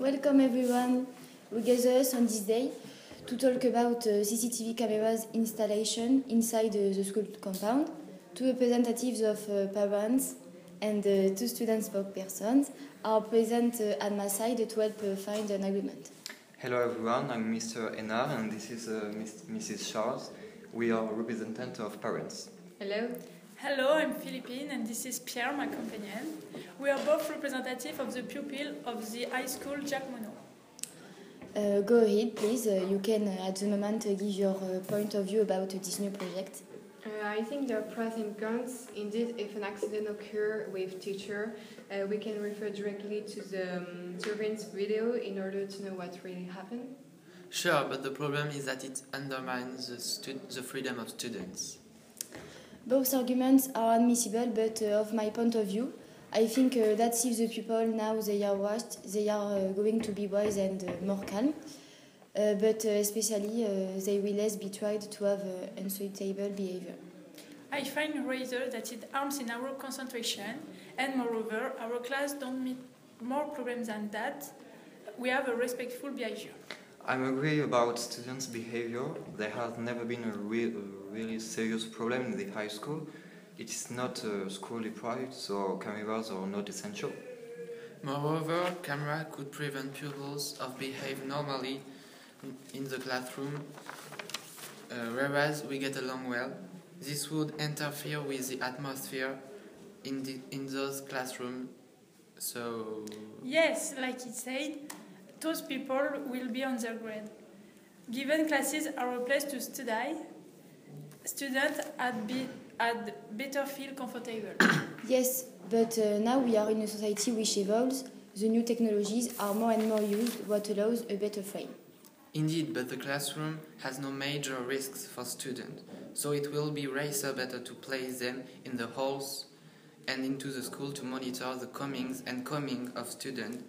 Welcome everyone. We gather us on this day to talk about CCTV cameras installation inside the school compound. Two representatives of parents and two student spokespersons are present at my side to help find an agreement. Hello everyone, I'm Mr. Hénard and this is Mrs. Charles. We are representatives of parents. Hello. Hello, I'm Philippine and this is Pierre, my companion. We are both representatives of the pupil of the high school Jacques Monod. Go ahead, please. You can at the moment give your point of view about this new project. I think there are pros and cons. Indeed, if an accident occurs with teacher, we can refer directly to the surveillance video in order to know what really happened. Sure, but the problem is that it undermines the freedom of students. Both arguments are admissible, but of my point of view, I think that if the people now they are washed, they are going to be wise and more calm. But especially they will less be tried to have unsuitable behavior. I find rather that it harms in our concentration, and moreover, our class don't meet more problems than that. We have a respectful behavior. I agree about students' behavior. There has never been a really serious problem in the high school. It is not school deprived, so cameras are not essential. Moreover, camera could prevent pupils of behave normally in the classroom, whereas we get along well. This would interfere with the atmosphere in those classrooms. So yes, like it said, those people will be on their grade. Given classes are a place to study, students had better feel comfortable. Yes, but now we are in a society which evolves. The new technologies are more and more used, what allows a better frame. Indeed, but the classroom has no major risks for students, so it will be rather better to place them in the halls and into the school to monitor the comings and coming of students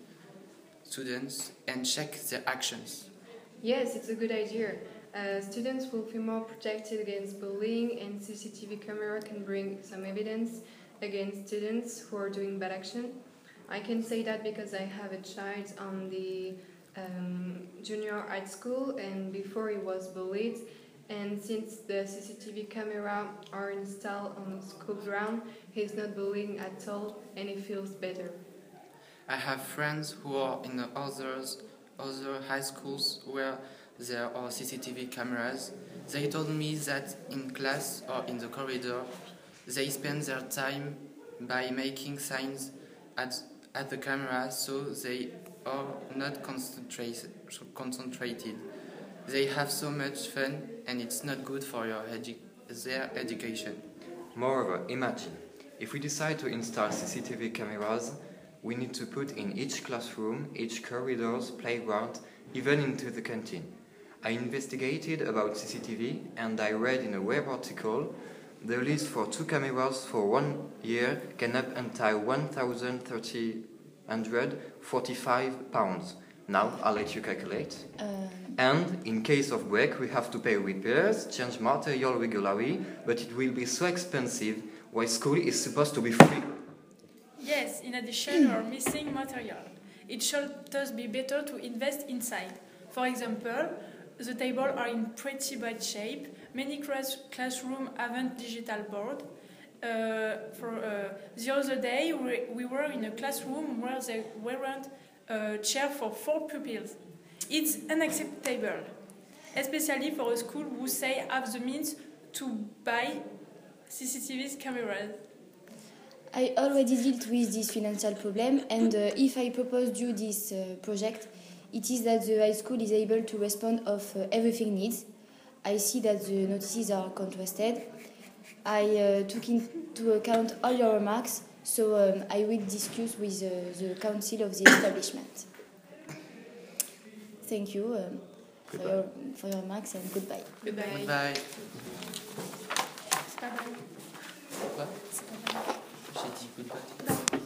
and check their actions. Yes, it's a good idea. Students will feel more protected against bullying, and CCTV camera can bring some evidence against students who are doing bad action. I can say that because I have a child on the junior high school, and before he was bullied, and since the CCTV camera are installed on the school ground, he's not bullying at all and he feels better. I have friends who are in the other high schools where there are CCTV cameras. They told me that in class or in the corridor, they spend their time by making signs at the camera, so they are not concentrated. They have so much fun, and it's not good for their education. Moreover, imagine, if we decide to install CCTV cameras, we need to put in each classroom, each corridors, playground, even into the canteen. I investigated about CCTV and I read in a web article the list for 2 cameras for 1 year can up until £1,345. Now I'll let you calculate. And in case of break, we have to pay repairs, change material regularly, but it will be so expensive while school is supposed to be free. Yes, in addition, we are missing material. It should thus be better to invest inside. For example, the tables are in pretty bad shape. Many classrooms haven't digital board. The other day, we were in a classroom where there weren't a chair for 4 pupils. It's unacceptable, especially for a school who say have the means to buy CCTV cameras. I already dealt with this financial problem, and if I proposed you this project, it is that the high school is able to respond of everything needs. I see that the notices are contrasted. I took into account all your remarks, so I will discuss with the council of the establishment. Thank you for your remarks and goodbye. Goodbye. Goodbye. C'est pas mal. Quoi? J'ai dit goodbye.